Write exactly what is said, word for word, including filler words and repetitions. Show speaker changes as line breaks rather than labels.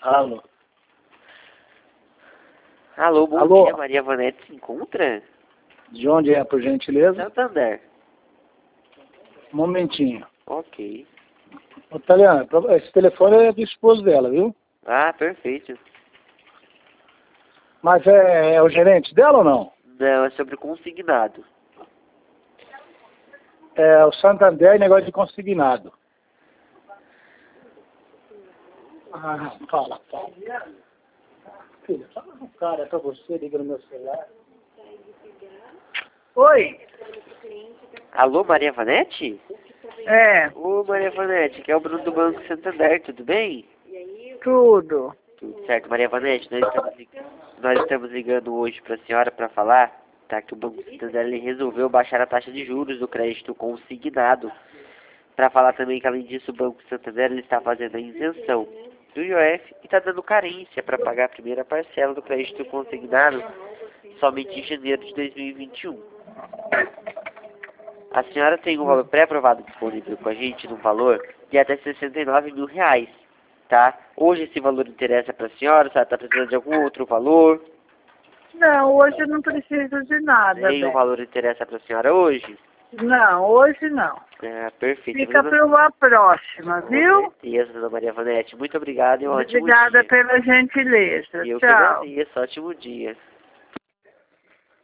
Alô.
Alô, bom
Alô.
dia, Maria Vanete se encontra?
De onde é, por gentileza?
Santander.
Um momentinho.
Ok.
Ô, Taliana, esse telefone é do esposo dela, viu?
Ah, perfeito.
Mas é, é o gerente dela ou não?
Não, é sobre consignado.
É o Santander, negócio de consignado. Ah, fala, fala. Filha, fala no cara, é pra você, liga no meu celular. Oi.
Alô, Maria Vanete?
É,
Ô, Maria Vanete, que é o Bruno do Banco Santander, tudo bem?
tudo.
Tudo certo, Maria Vanete, nós estamos, lig- nós estamos ligando hoje para a senhora para falar, tá, que o Banco Santander ele resolveu baixar a taxa de juros do crédito consignado. Para falar também que, além disso, o Banco Santander ele está fazendo a isenção do I O F e está dando carência para pagar a primeira parcela do crédito consignado somente em janeiro de dois mil e vinte e um. A senhora tem um valor pré-aprovado disponível com a gente no valor de até sessenta e nove mil reais, tá? Hoje esse valor interessa para a senhora, a senhora está precisando de algum outro valor?
Não, hoje eu não preciso de nada,
Nenhum
bem.
valor interessa para a senhora hoje?
Não, hoje não.
É, perfeito.
Fica
Dona-
para uma próxima,
Com
viu?
certeza, dona Maria Vanete. Muito obrigado e um ótimo
Obrigada
dia.
pela gentileza.
E eu que
Tchau.
agradeço. Ótimo dia.